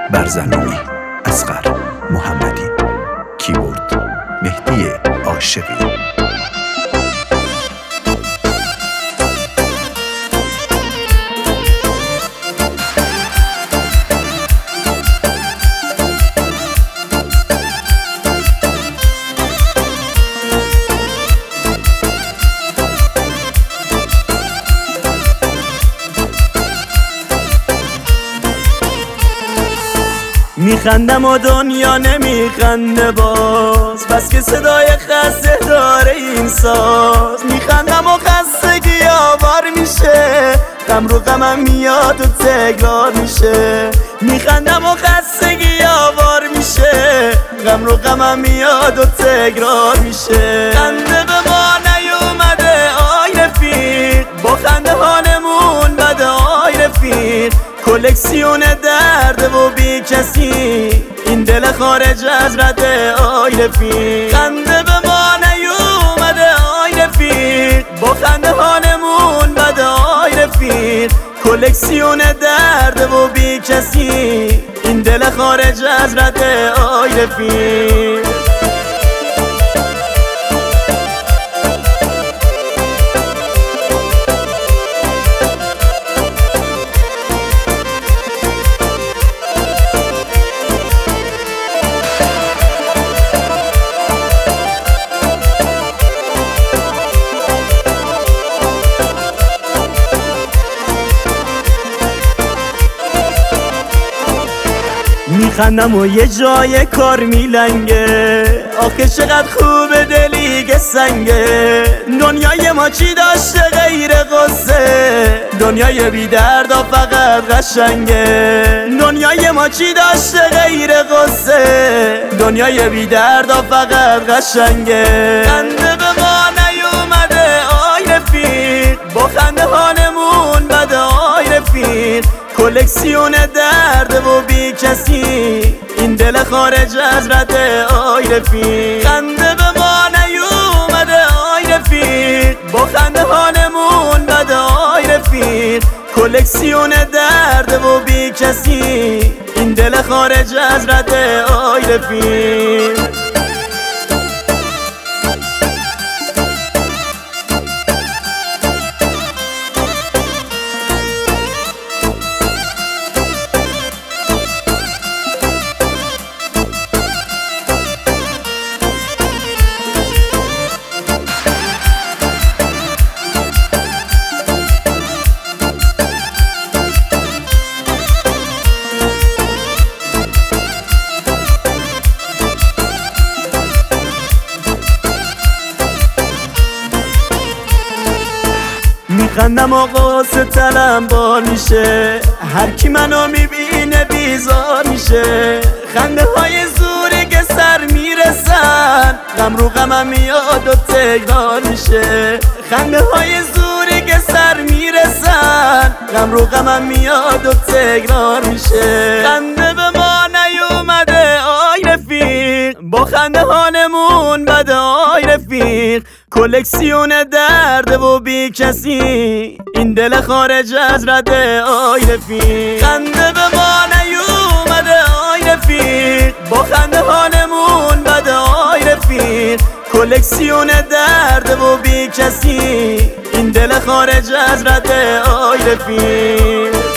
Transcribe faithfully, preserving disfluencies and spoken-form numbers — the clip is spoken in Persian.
برزنوی اصغر محمدی، کیبورد مهدی عاشقی. میخندم و دنیا نمیخنده باز، بس که صدای خسته داره این ساز. میخندم و خستگی آوار میشه، غم رو غمم میاد و تکرار میشه. میخندم و خستگی آوار میشه، غم رو غمم میاد و تکرار میشه. خنده به ما نیومده آی رفیق، با خنده حالمون بده آی رفیق. کلکسیون درد و بی کسی، این دل خارج از رده آی رفیق. خنده به ما نیومده آی رفیق، با خنده حالمون بده آی رفیق. کلکسیون درد و بی کسی، این دل خارج از رده آی رفیق. میخندم و یه جای کار میلنگه، آخه چقدر خوبه دلیگه سنگه. دنیای ما چی داشته غیر قصه، دنیای بی درد و فقط قشنگه. دنیای ما چی داشته غیر قصه، دنیای بی درد و فقط قشنگه. خنده به ما نیومده آی رفیق، با خنده حالمون بده آی رفیق. کلکسیون درد و بی کسی، این دل خارج از رده آی رفیق. خنده به ما نیومده آی رفیق، با خنده حالمون بده آی رفیق. کلکسیون درد و بی کسی، این دل خارج از رده آی رفیق. میخندم و قصه تلم بال میشه، هر کی منو میبینه بیزار میشه. خنده های زوری که سر میرسن، غم رو غمم میاد و تکرار میشه. خنده های زوری که سر میرسن، غم رو غمم میاد و تکرار میشه. خنده به ما نیومده آی رفیق، با خنده حالمون بده آی رفیق. کلکسیون درد و بی کسی، این دل خارج از رده آی رفیق. خنده به ما نیومده آی رفیق، با خنده حالمون بده آی رفیق. کلکسیون درد و بی کسی، این دل خارج از رده آی رفیق.